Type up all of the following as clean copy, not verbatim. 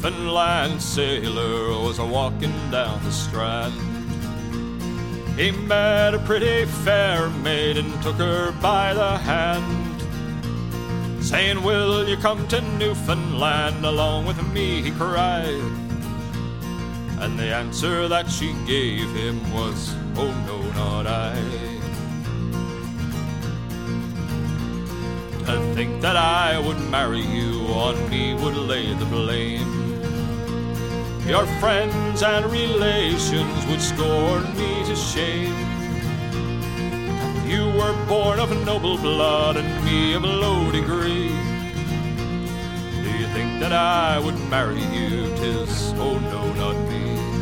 Newfoundland sailor was a-walking down the strand. He met a pretty fair maid and took her by the hand, saying, "Will you come to Newfoundland along with me?" he cried. And the answer that she gave him was, "Oh no, not I." To think that I would marry you, on me would lay the blame. Your friends and relations would scorn me to shame. You were born of noble blood and me of low degree. Do you think that I would marry you? 'Tis, oh no, not me.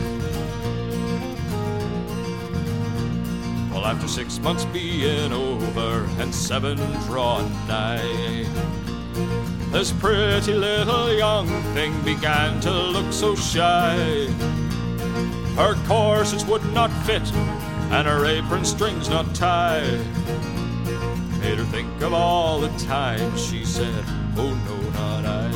Well, after 6 months being over and 7 drawing nigh, this pretty little young thing began to look so shy. Her corsets would not fit and her apron strings not tie. Made her think of all the times she said, "Oh no, not I."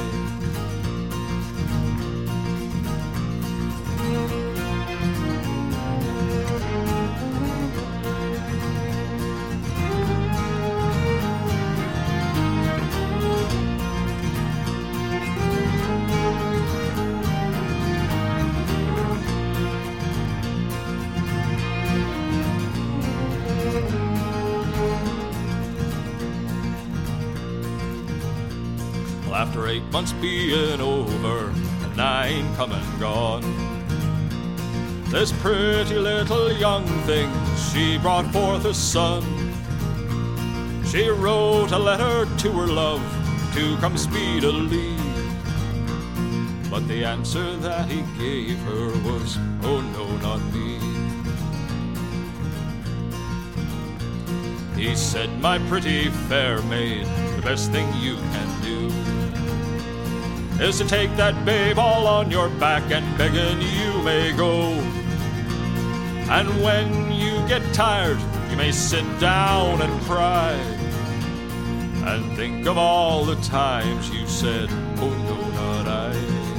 After 8 months being over and 9 come and gone, this pretty little young thing, she brought forth a son. She wrote a letter to her love to come speedily, but the answer that he gave her was, "Oh no, not me." He said, "My pretty fair maid, the best thing you can do is to take that babe all on your back and begging you may go. And when you get tired, you may sit down and cry, and think of all the times you said, 'Oh no, not I.'"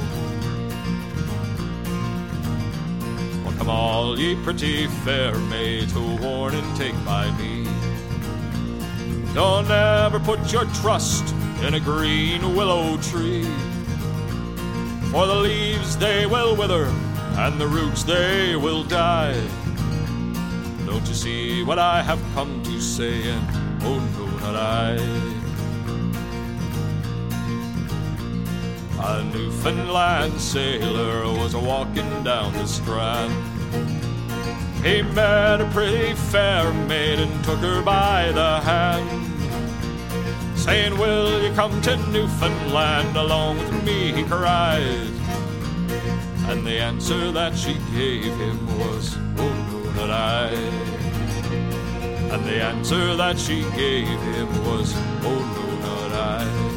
Well, come all ye pretty fair maids, a warning take by me. Don't ever put your trust in a green willow tree, for the leaves they will wither and the roots they will die. Don't you see what I have come to say? And oh no, not I. A Newfoundland sailor was a-walking down the strand. He met a pretty fair maid and took her by the hand, saying, "Will you come to Newfoundland along with me?" he cried. And the answer that she gave him was, "Oh no, not I." And the answer that she gave him was, "Oh no, not I."